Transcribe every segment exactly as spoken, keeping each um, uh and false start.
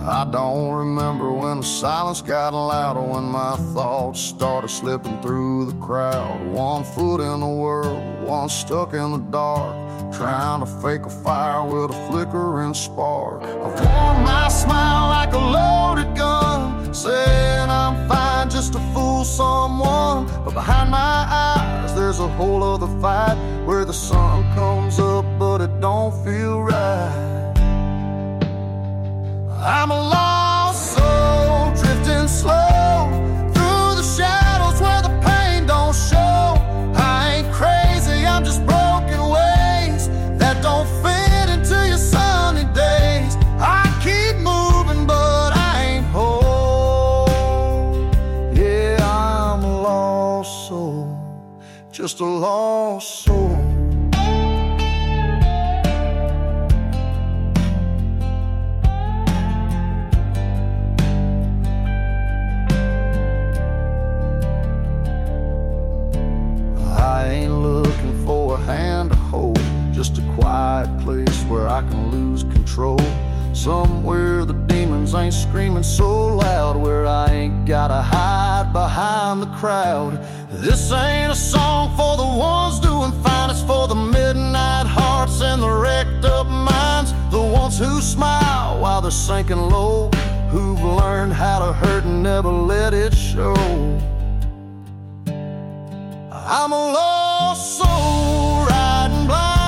I don't remember when the silence got louder, when my thoughts started slipping through the crowd. One foot in the world, one stuck in the dark, trying to fake a fire with a flickering spark. I've worn my smile like a loaded gun, saying I'm fine just to fool someone. But behind my eyes there's a whole other fight, where the sun comes up but it don't feel right. I'm a lost soul, drifting slow through the shadows where the pain don't show. I ain't crazy, I'm just broken ways that don't fit into your sunny days. I keep moving but I ain't whole. Yeah, I'm a lost soul, just a lost soul. Just a quiet place where I can lose control, somewhere the demons ain't screaming so loud, where I ain't gotta hide behind the crowd. This ain't a song for the ones doing fine, it's for the midnight hearts and the wrecked up minds, the ones who smile while they're sinking low, who've learned how to hurt and never let it show. I'm a lost soul riding blind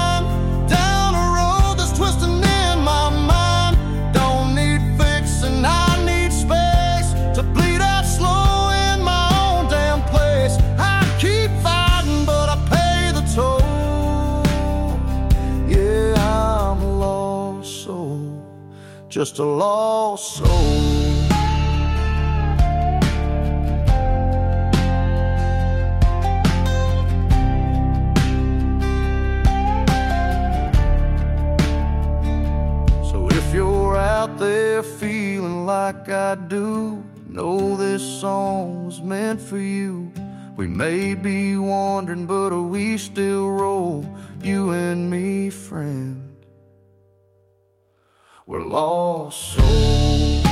just a lost soul. So if you're out there feeling like I do, know this song was meant for you. We may be wandering, but we still roll, you and me, friend. We're lost souls.